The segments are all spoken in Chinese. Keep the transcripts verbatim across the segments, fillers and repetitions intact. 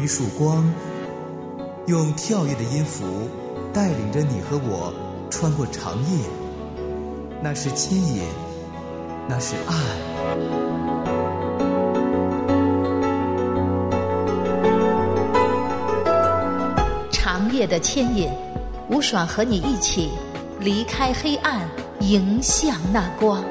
一束光，用跳跃的音符带领着你和我穿过长夜。那是牵引，那是爱。 长夜的牵引，吴爽和你一起离开黑暗，迎向那光。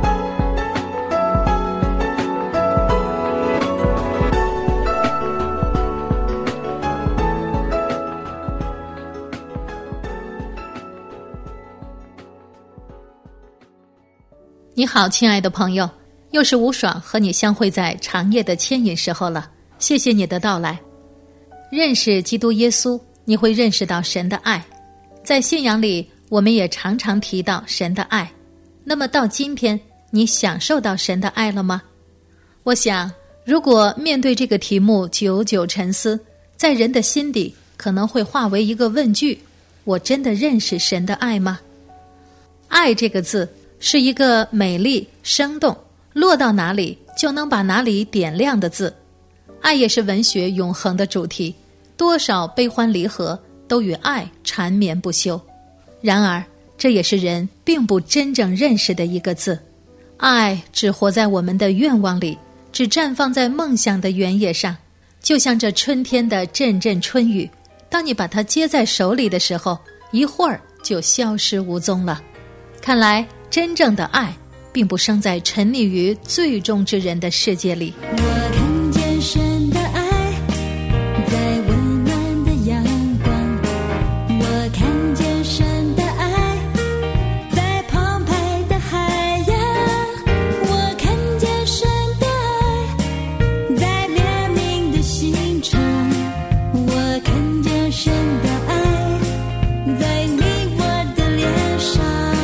你好，亲爱的朋友，又是吴爽和你相会在长夜的牵引时候了，谢谢你的到来。认识基督耶稣，你会认识到神的爱。在信仰里，我们也常常提到神的爱。那么到今天，你享受到神的爱了吗？我想，如果面对这个题目久久沉思，在人的心底可能会化为一个问句：我真的认识神的爱吗？爱这个字是一个美丽、生动，落到哪里就能把哪里点亮的字。爱也是文学永恒的主题，多少悲欢离合都与爱缠绵不休。然而，这也是人并不真正认识的一个字。爱只活在我们的愿望里，只绽放在梦想的原野上，就像这春天的阵阵春雨，当你把它接在手里的时候，一会儿就消失无踪了。看来真正的爱并不生在沉溺于最终之人的世界里。 我看见神的爱在温暖的阳光，我看见神的爱在澎湃的海洋，我看见神的爱在怜悯的心肠，我看见神的爱在你我的脸上，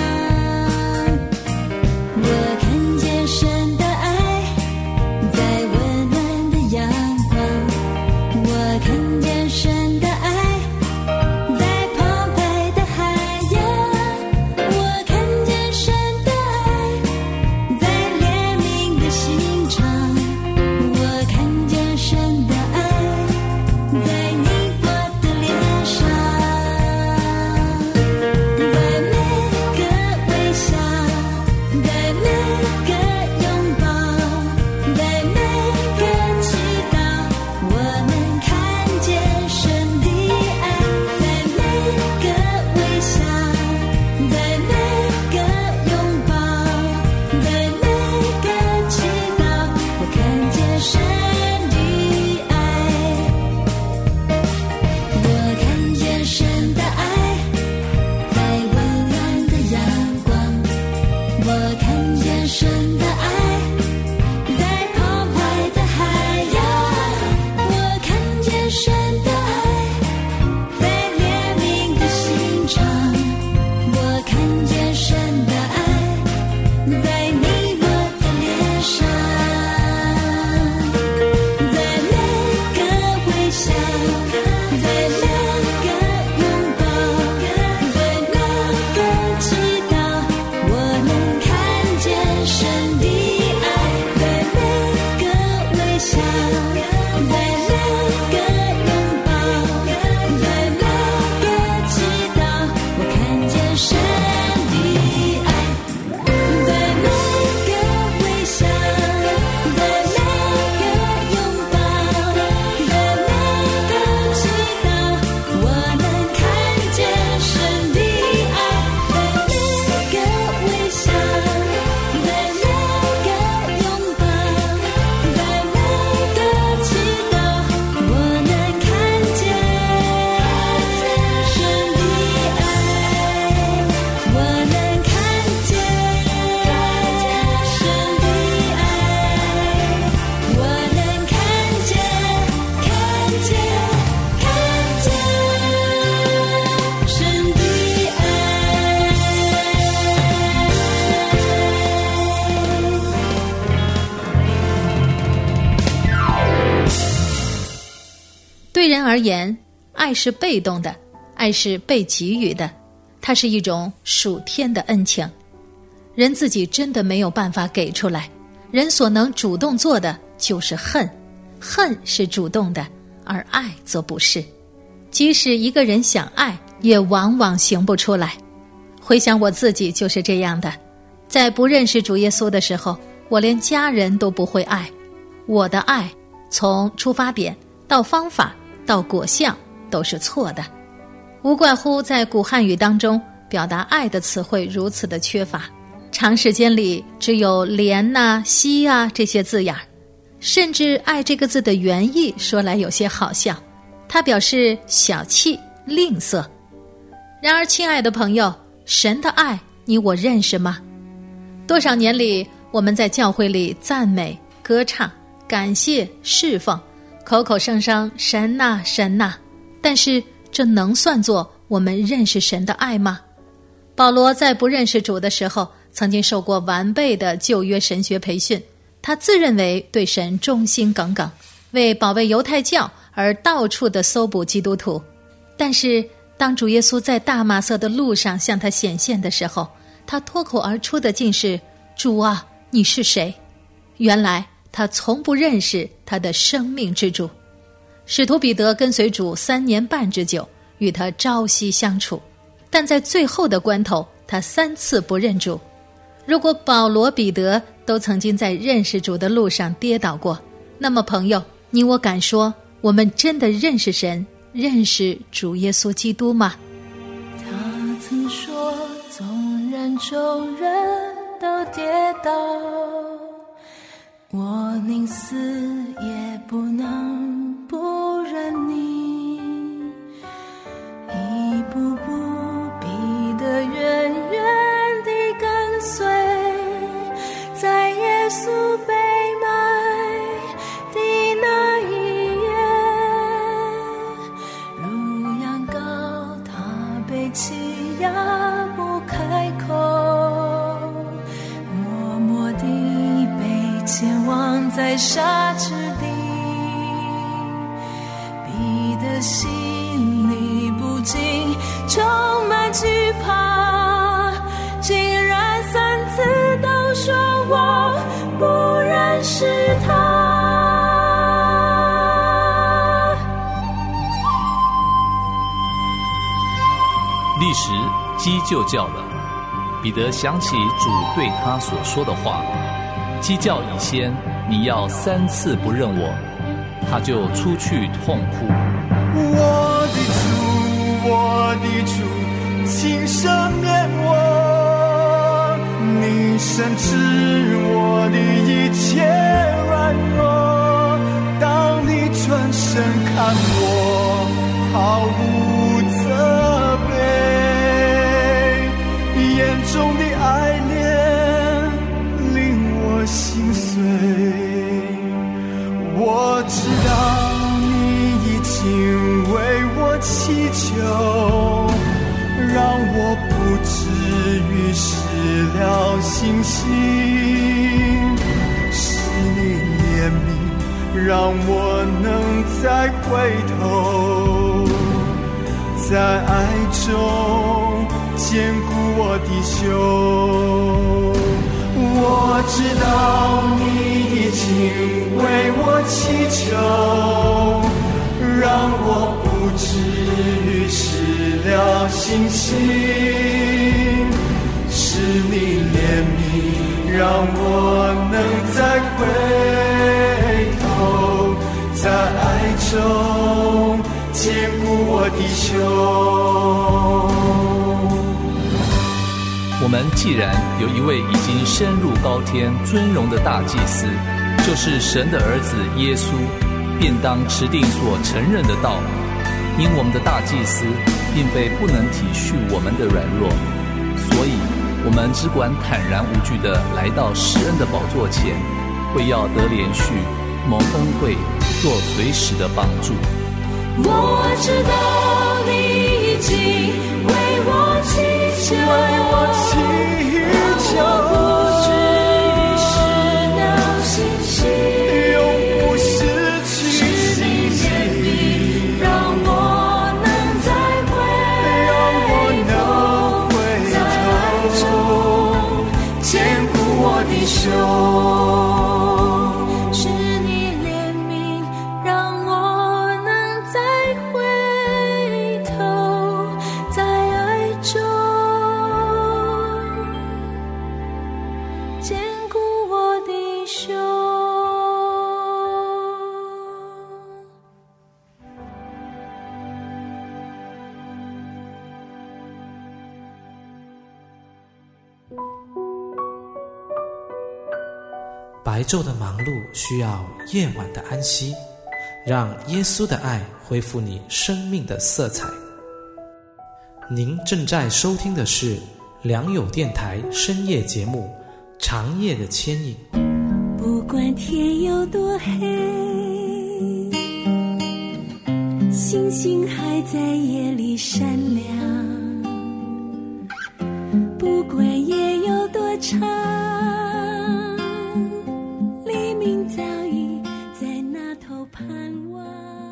我看见神的爱在温暖的阳光，我看见神的爱在澎湃的海洋，我看见神的爱在怜悯的心肠，我看见神的爱在你我的脸上，在每个微笑，在每个拥抱，在每个祈祷，我能看见神的爱，在每个微笑，在每个拥抱，在每个祈祷，我看见神的爱，我看见神的爱在温暖的阳光，我看见神的爱在澎湃的海洋，我看见神的爱在怜悯的心肠，我看见神的爱在你我的脸上，在每个微笑，在每个拥抱，在每个祈祷，我能看见神的爱，在每个微笑，在每个拥抱，在每个祈祷，我看见神的爱，在每个微笑，在每个拥抱，在每个祈祷，我能看见神的爱，在每个微笑，在每个拥抱，在每个祈祷，我能看见神的爱，我能看见神的爱，我能看见，看见，看见神的爱。 对人而言，爱是被动的，爱是被给予的，它是一种属天的恩情。人自己真的没有办法给出来，人所能主动做的就是恨，恨是主动的， 而爱则不是。即使一个人想爱，也往往行不出来。回想我自己就是这样的，在不认识主耶稣的时候，我连家人都不会爱。我的爱从出发点到方法到果效都是错的，无怪乎在古汉语当中表达爱的词汇如此的缺乏，长时间里只有怜呐、惜啊这些字眼，甚至爱这个字的原意说来有些好笑，它表示小气吝啬。然而亲爱的朋友，神的爱你我认识吗？多少年里我们在教会里赞美歌唱感谢侍奉，口口声声神呐神呐，但是这能算作我们认识神的爱吗？保罗在不认识主的时候，曾经受过完备的旧约神学培训，他自认为对神忠心耿耿，为保卫犹太教而到处的搜捕基督徒。但是当主耶稣在大马色的路上向他显现的时候，他脱口而出的竟是：主啊，你是谁？原来他从不认识他的生命之主。使徒彼得跟随主三年半之久，与他朝夕相处，但在最后的关头，他三次不认主。如果保罗、彼得都曾经在认识主的路上跌倒过，那么朋友，你我敢说，我们真的认识神，认识主耶稣基督吗？ 他曾说，纵然众人都跌倒，我宁死也不能不认你。一步步逼得远远地跟随，在耶稣被卖的那一夜，如羊羔他被欺压不开口，默默地被前往在沙之地，逼得心里不禁充满惧怕，竟然三次都说我不认识他。 历时鸡就叫了，彼得想起主对他所说的话，鸡叫以先，你要三次不认我，他就出去痛哭。 我的主，我的主，请赦免我，你深知我的一切软弱，当你转身看我，毫无责备，眼中的爱怜令我心碎。我知道你已经为我祈求，让我不至于失了信心，是你怜悯让我能再回头，在爱中坚固我的胸。我知道你已经为我祈求，让我不至于失了信心，是你怜悯让我能再回头，在爱中坚固我的胸。 我们既然有一位已经升入高天尊荣的大祭司，就是神的儿子耶稣，便当持定所承认的道。因我们的大祭司并非不能体恤我们的软弱，所以我们只管坦然无惧地来到施恩的宝座前，为要得连续蒙恩惠，做随时的帮助。 我知道你已经为我祈求， 为我祈求， 让我不至于失了信心， 永不失去信心， 让我能再回头，在爱中坚固我的胸。是你怜悯让我能坚固我的胸。 白昼的忙碌需要夜晚的安息，让耶稣的爱恢复你生命的色彩。您正在收听的是良友电台深夜节目《长夜的牵引》。 不管天有多黑，星星还在夜里闪亮。不管夜有多长，黎明早已在那头盼望。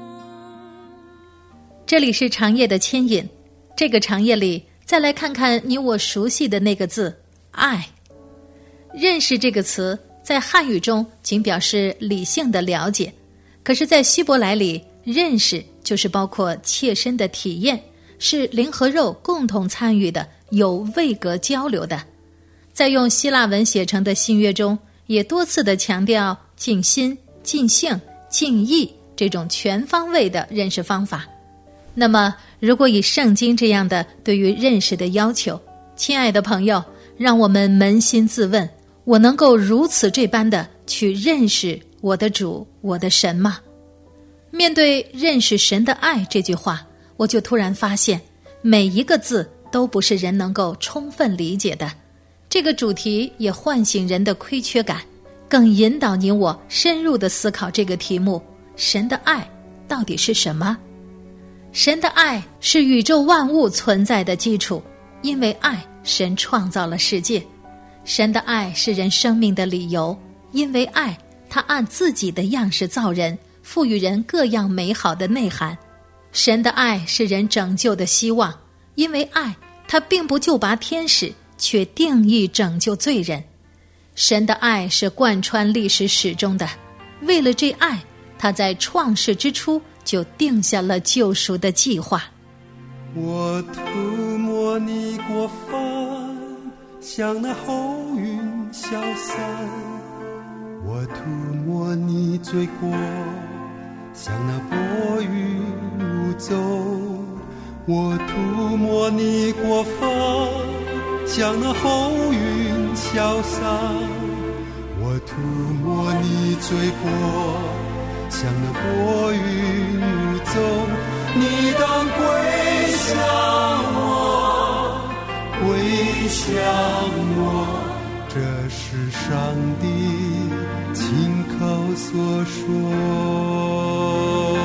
这里是长夜的牵引，这个长夜里，再来看看你我熟悉的那个字“爱”。认识这个词，在汉语中仅表示理性的了解，可是，在希伯来里，认识就是包括切身的体验，是灵和肉共同参与的，有位格交流的。在用希腊文写成的新约中，也多次的强调尽心、尽性、尽意这种全方位的认识方法。那么，如果以圣经这样的对于认识的要求，亲爱的朋友，让我们扪心自问，我能够如此这般的去认识我的主，我的神吗？面对认识神的爱这句话，我就突然发现，每一个字都不是人能够充分理解的。这个主题也唤醒人的亏缺感，更引导你我深入地思考这个题目：神的爱到底是什么？神的爱是宇宙万物存在的基础，因为爱，神创造了世界。神的爱是人生命的理由，因为爱，他按自己的样式造人，赋予人各样美好的内涵。神的爱是人拯救的希望，因为爱，他并不救拔天使，却定义拯救罪人。神的爱是贯穿历史始终的，为了这爱，他在创世之初就定下了救赎的计划。 我涂抹你过犯，像那厚云消散；我涂抹你罪过，像那薄云无踪。我涂抹你过犯，像那厚云消散；我涂抹你罪过，像那薄云无踪。你当归向我，归向我，这是上帝亲口所说。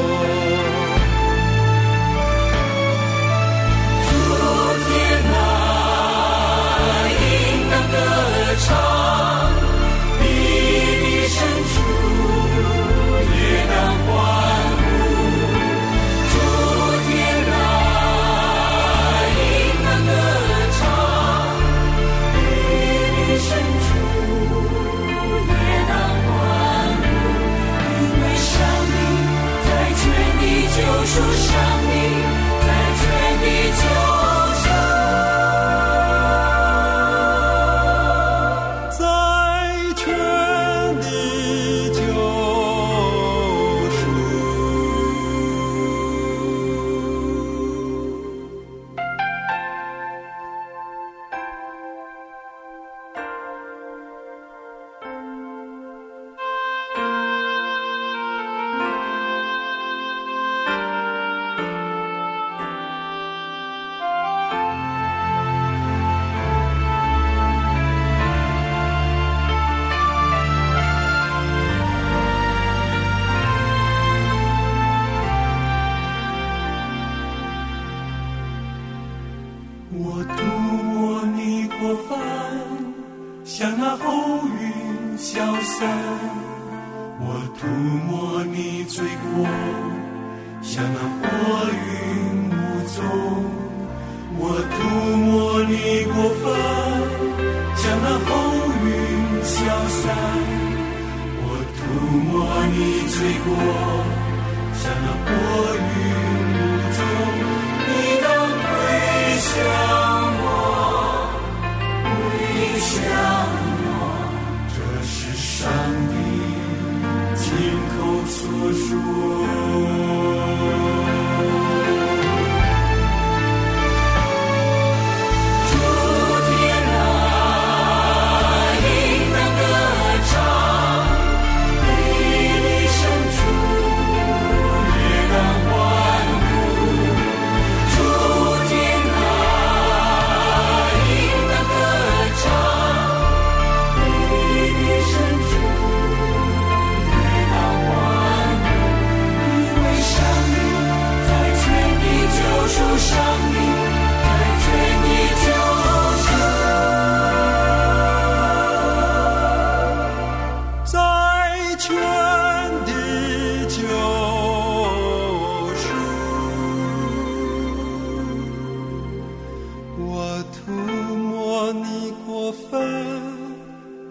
主天哪，应当歌唱，地的深处也当欢呼。救赎生命在全地救赎，在全地救赎。我涂抹你过犯，像那厚云消散；我涂抹你罪过，像那薄云无踪。我涂抹你过犯，像那厚云消散；我涂抹你罪过，像那薄云无踪。你当归向我，归向我，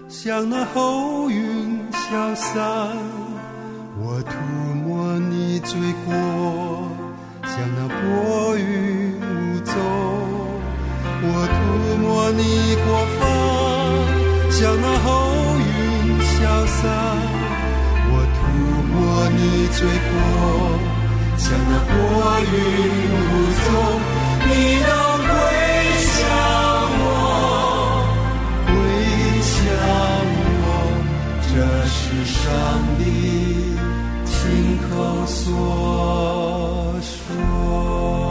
像那厚云消散，我涂抹你罪过，像那薄云无踪。我涂抹你过犯，像那厚云消散。我涂抹你罪过，像那薄云无踪。你能归向我，归向我，这是上帝亲口所说。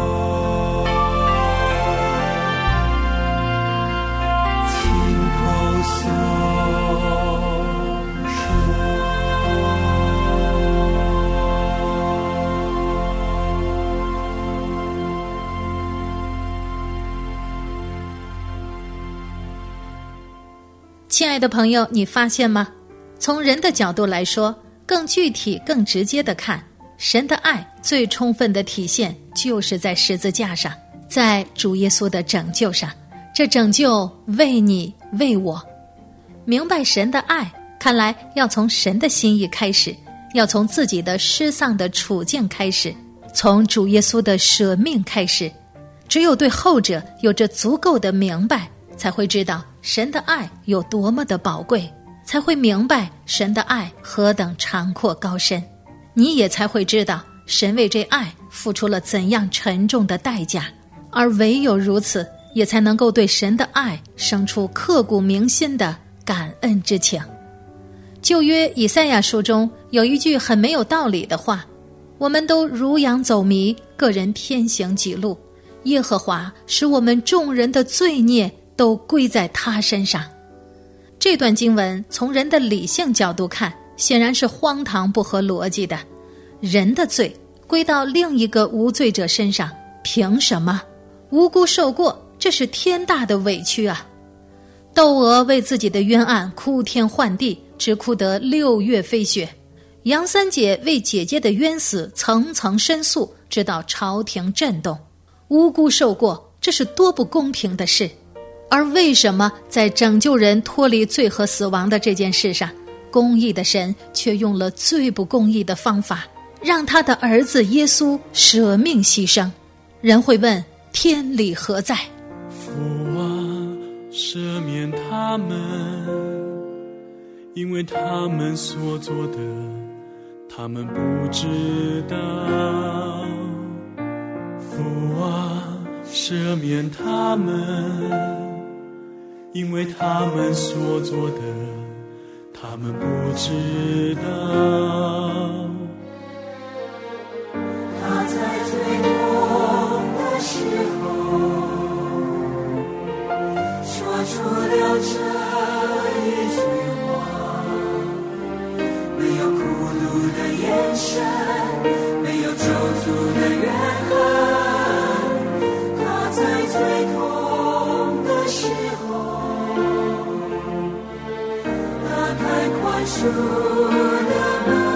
亲爱的朋友，你发现吗？从人的角度来说，更具体更直接的看，神的爱最充分的体现就是在十字架上，在主耶稣的拯救上。这拯救为你为我。明白神的爱，看来要从神的心意开始，要从自己的失丧的处境开始，从主耶稣的舍命开始。只有对后者有着足够的明白，才会知道神的爱有多么的宝贵，才会明白神的爱何等长阔高深。你也才会知道神为这爱付出了怎样沉重的代价，而唯有如此，也才能够对神的爱生出刻骨铭心的感恩之情。旧约以赛亚书中有一句很没有道理的话：我们都如羊走迷，个人偏行己路，耶和华使我们众人的罪孽都归在他身上。这段经文从人的理性角度看，显然是荒唐不合逻辑的。人的罪归到另一个无罪者身上，凭什么？无辜受过，这是天大的委屈啊！窦娥为自己的冤案哭天唤地，直哭得六月飞雪。杨三姐为姐姐的冤死层层申诉，直到朝廷震动。无辜受过，这是多不公平的事。而为什么在拯救人脱离罪和死亡的这件事上，公义的神却用了最不公义的方法，让他的儿子耶稣舍命牺牲？人会问，天理何在？ 父啊，赦免他们，因为他们所做的，他们不知道。父啊，赦免他们，因为他们所做的，他们不知道。他在最痛的时候，说出了这一句话，没有苦毒的眼神，没有咒诅的怨恨。他在最痛的时候，打开宽恕的门。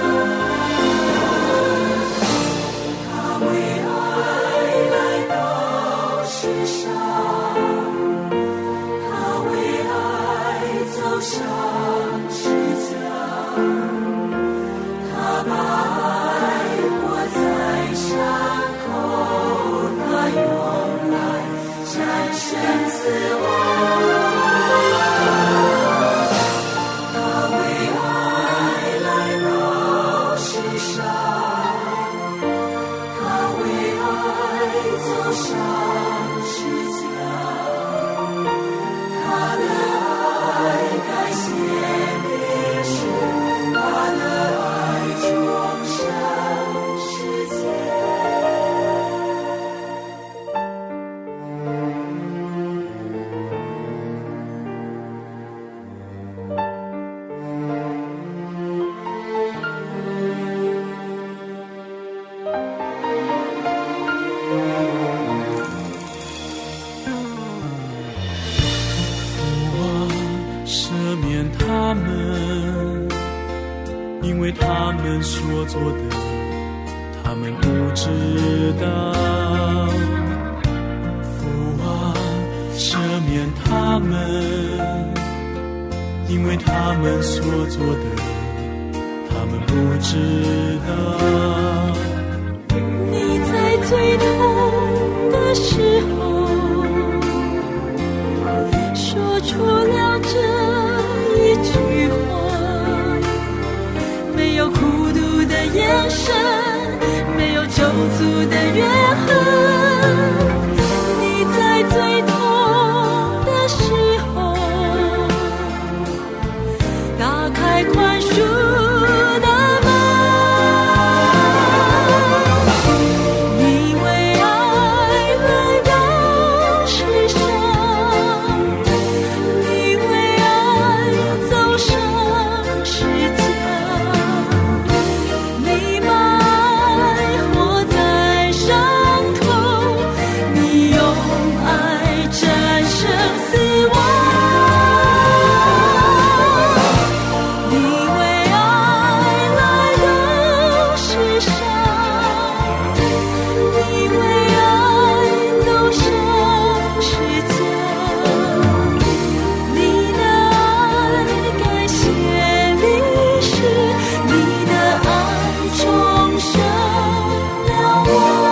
他为爱来到世上，他为爱走上十字架，他把爱活在伤口，他用来战胜死亡。他为爱来到世上，他为爱走上十字架，他的爱改写历史，他的爱终生世界。赦免他们，因为他们所做的，他们不知道。父啊，赦免他们， 因为他们所做的，他们不知道。 你在最痛的时候，说出了这一句话，没有孤独的眼神，没有咒诅的怨恨。你在最痛的时候，打开宽恕的门。你为爱来到世上，你为爱走上十架，你把爱活在伤口，你用爱战胜死亡。你为爱来到世上，你为爱走上十架，你的爱改写历史，你的爱重生了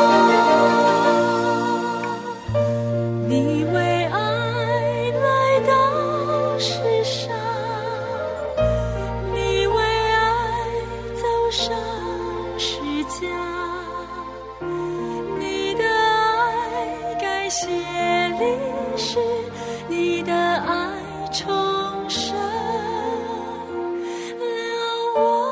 我。你为爱来到世上，你为爱走上十架，你的爱改写历史，你的爱重生了我。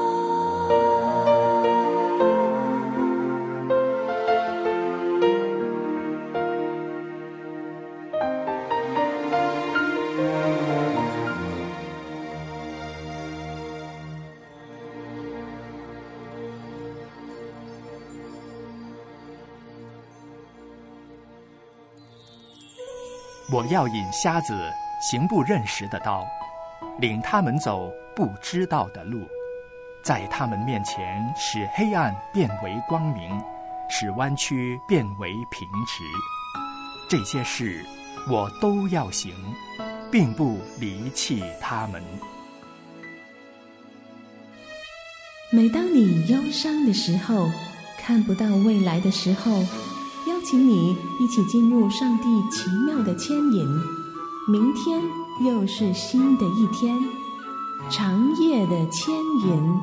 我要引瞎子行不认识的道，领他们走不知道的路，在他们面前使黑暗变为光明，使弯曲变为平直。这些事我都要行，并不离弃他们。 每当你忧伤的时候，看不到未来的时候，邀请你一起进入上帝奇妙的牵引。明天又是新的一天，长夜的牵引。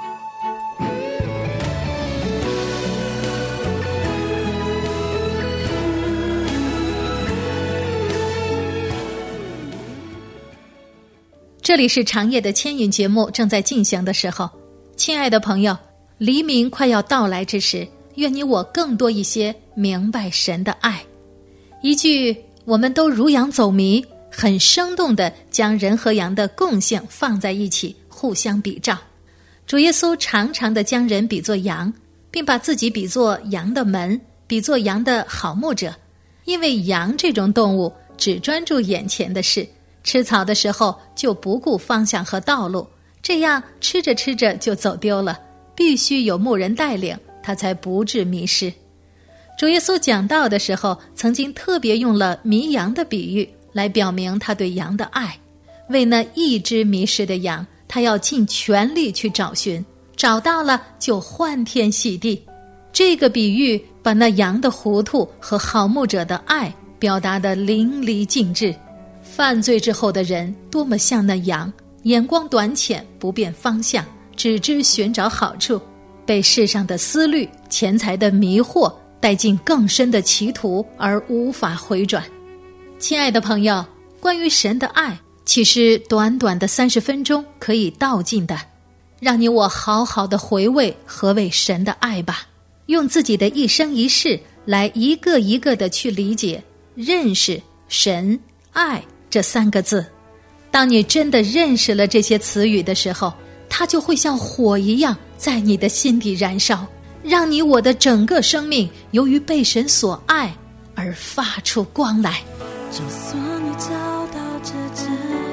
这里是长夜的牵引节目正在进行的时候，亲爱的朋友，黎明快要到来之时，愿你我更多一些明白神的爱。一句我们都如羊走迷，很生动地将人和羊的共性放在一起，互相比照。主耶稣常常地将人比作羊，并把自己比作羊的门，比作羊的好牧者。因为羊这种动物只专注眼前的事，吃草的时候就不顾方向和道路，这样吃着吃着就走丢了，必须有牧人带领，他才不致迷失。主耶稣讲道的时候，曾经特别用了迷羊的比喻来表明他对羊的爱。为那一只迷失的羊，他要尽全力去找寻，找到了就欢天喜地。这个比喻把那羊的糊涂和好牧者的爱表达得淋漓尽致。犯罪之后的人多么像那羊，眼光短浅，不辨方向，只知寻找好处，被世上的思虑、钱财的迷惑带进更深的歧途而无法回转。亲爱的朋友，关于神的爱，其实短短的三十分钟可以道尽的。让你我好好的回味何谓神的爱吧，用自己的一生一世来一个一个的去理解、认识神爱这三个字。当你真的认识了这些词语的时候，它就会像火一样在你的心底燃烧，让你我的整个生命由于被神所爱而发出光来。 就算你找到这真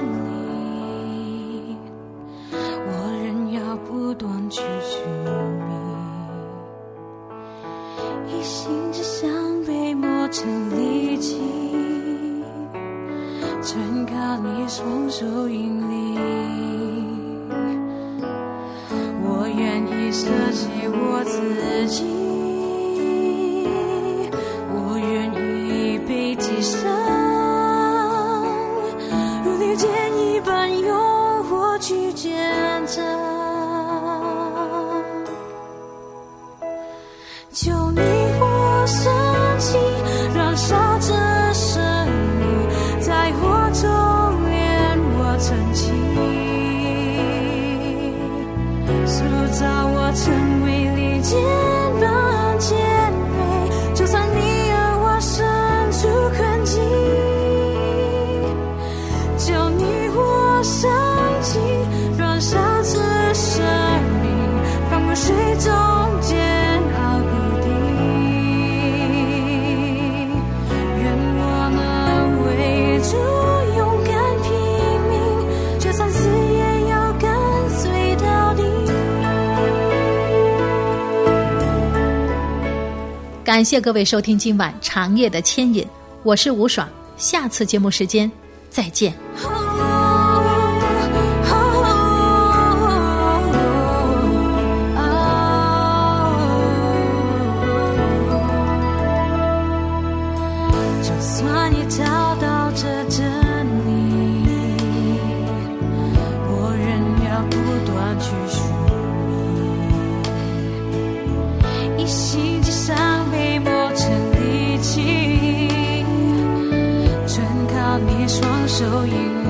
理，我仍要不断去寻觅，一心只想被磨成利器，全靠你双手引领塑造我成为利剑般坚锐，就算你而我身处困境，求你我上进，软小之生命，放过水中煎熬不定。愿我能为主勇敢拼命，就算死也要跟随到底。 感谢各位收听今晚长夜的牵引，我是吴爽，下次节目时间再见。 就算也找到这真理，我仍要不断去寻觅，一心之上被磨成利器，全靠你双手引